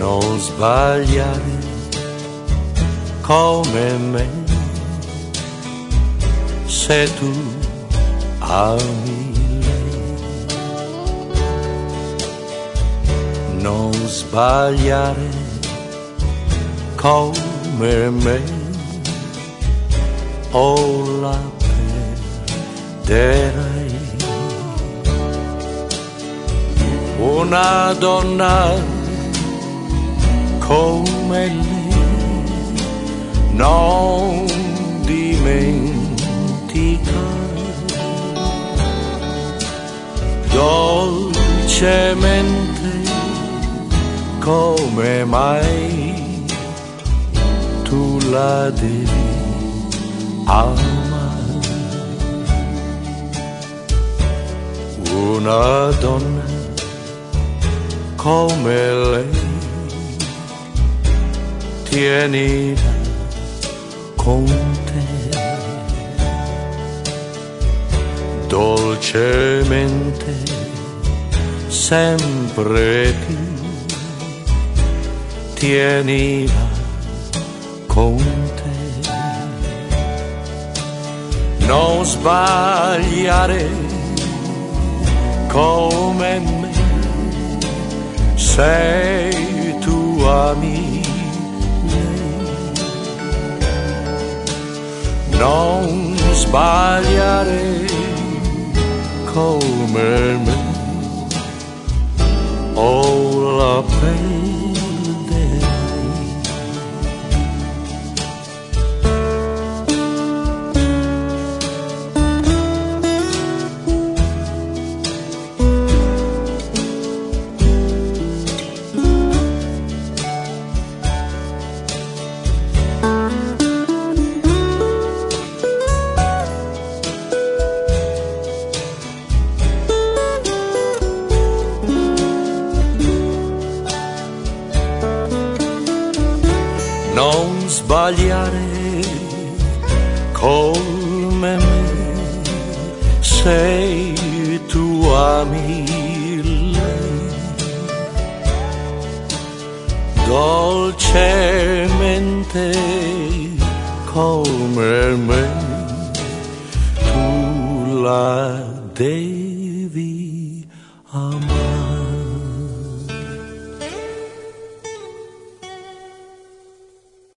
non sbagliare come me, se tu ami lei. Non sbagliare come me, o la perderai. Una donna come lei non dimentica, dolcemente come mai tu la devi amare. Una donna come lei tienila con te, dolcemente sempre più, tienila con te. Non sbagliare come me, sei tu ami lei. Non sbagliare come me, o la perderai. Non sbagliare come me, sei tu ami lei. Dolcemente come me tu la devi amare.